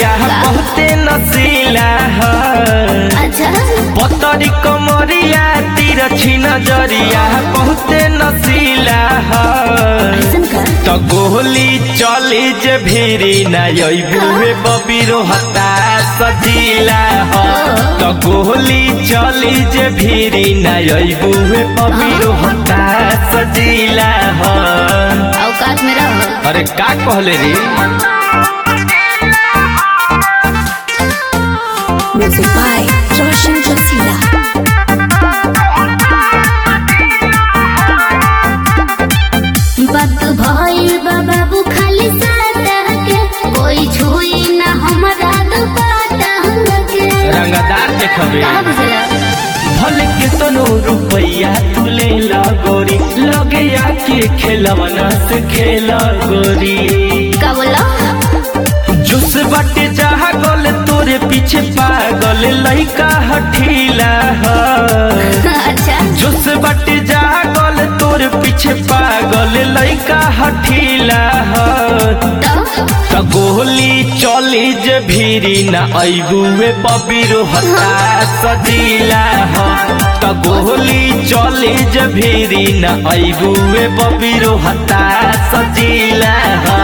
जरिया बहुते नसीला अच्छा पतरी कमरिया तिरछी नजरिया बहुते नसीला तो गोली चली जे भीरी नबुए बबीरो हता सजीला तो गोली चली जे भीरी नबुए बबीरो हता सजीला औकात में रहो। अरे का कहले रे म्यूजिक बाय रोशन जोशीला। बात भइल बाबू खाली सादा के कोई छुई ना हमरा दुपट्टा के रंगदार देखबे का बुझला भले के तनो रुपैया तुले लगोरी लगे आके खेलवना से खेला गोरी का बोला जुस बाटे जहा गल तोरे पीछे पागल लइका हठीला अच्छा जुस बाटे जहा गल तोरे पीछे पागल लइका हठीला तो गोली चली जे भीरी न अबुए बबीरो हता सजीला तो गोली चली जे भीरी न अबुए बबीरो हता सजीला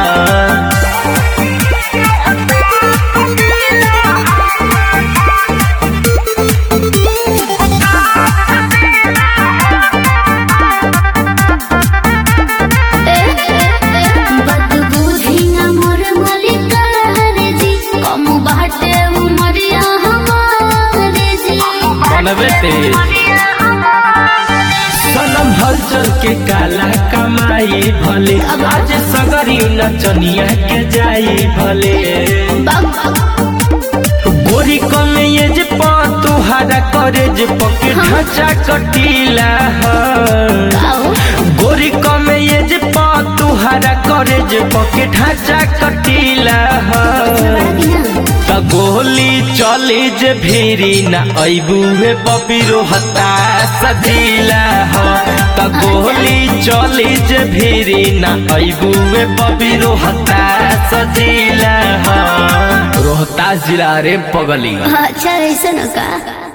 सनम हलचल के काला कमाई भले आज सगरी नचनिया के जाई भले गोरी कमे ये जे तुहारा करे जे पके ढांचा कटीला गोरी कमे ये जे तुहारा करे जे पके ढांचा कटीला तो गोली चली जे भीरी न अबुए बबीरो हता सजीला तो गोली चली जे भीरी न अबुए बबीरो हता सजीला रोहतास जिला रे पगली। अच्छा ऐसा न का।